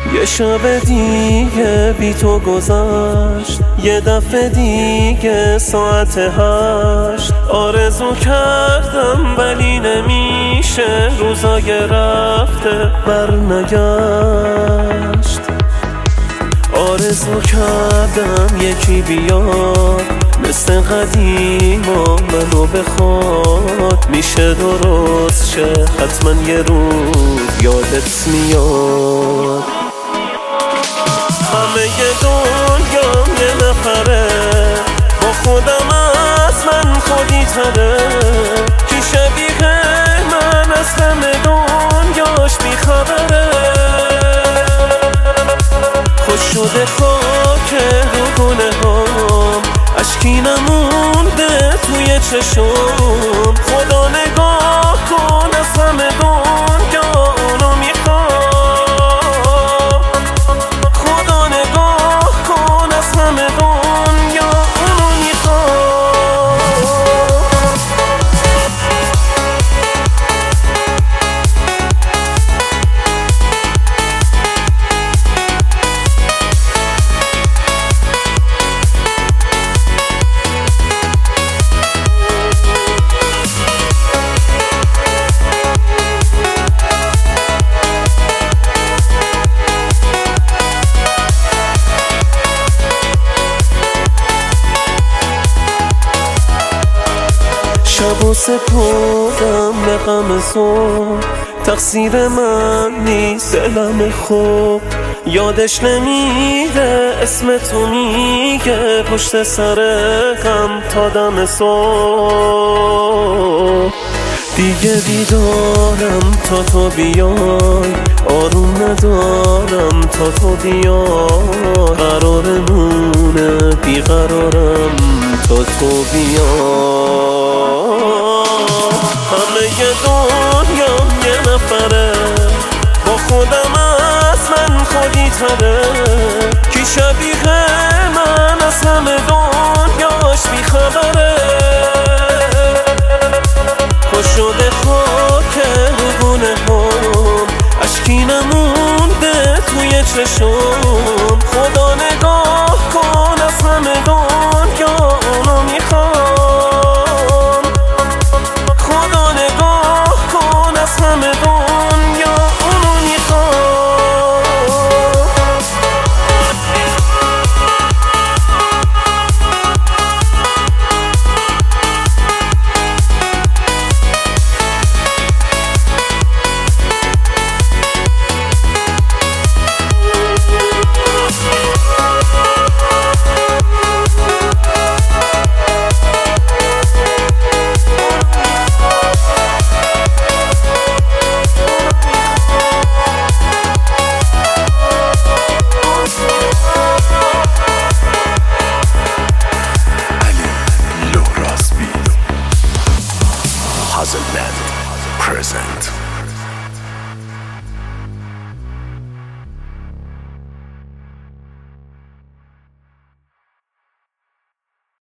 یه شب دیگه بی تو گذشت، یه دفعه دیگه ساعت 8. آرزو کردم ولی نمیشه، روزای رفته برنگشت. آرزو کردم یکی بیاد مثل قدیما منو بخواد، میشه درست شه حتما یه روز یادت میاد. همه دنیام یه نفره، با خودم از من خودی تره. کی شبیه من از همه دنیاش بیخبره. خوش شده خاک رو گونه هام، اشکی نمونده توی چشم. خدا نگاه کن از همه دنیا اونو میخوام. خدا نگاه کن از همه دنیا اونو میخوام. شب و سپردم به غم صبح، تقصیر من نیست دلم خوب. یادش نمیره اسم تو میگه پشت سر غم تا دم صبح. دیگه بیدارم تا تو بیای، آروم ندارم تا تو بیای. قرارمونه بیقرارم تا تو بیای. همه دنیام یه نفره، با خودم از من خودی تره. کی شبیه من از همه دنیاش بیخبره. خوش شده خاک رو گونه هم، اشکی نمونده توی چشم. خدا نگاه کن از همه دنیا اونو میخوام. خدا نگاه کن از همه دنیا اونو میخوام. Hazelman present.